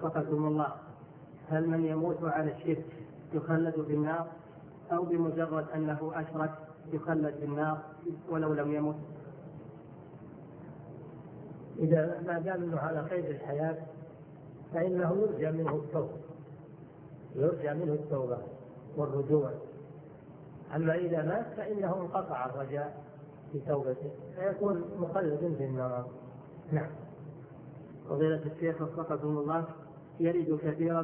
وفقكم الله، هل من يموت على الشرك يخلد في النار أو بمجرد أنه أشرك يخلد في النار ولو لم يمت؟ إذا ما دام أنه على قيد الحياة فإنه يرجى منه التوبة والرجوع. أما إذا مات فإنه انقطع الرجاء في توبته فيكون مخلد في النار. نعم. فضيلة الشيخ وفقكم الله، يرد كثيرا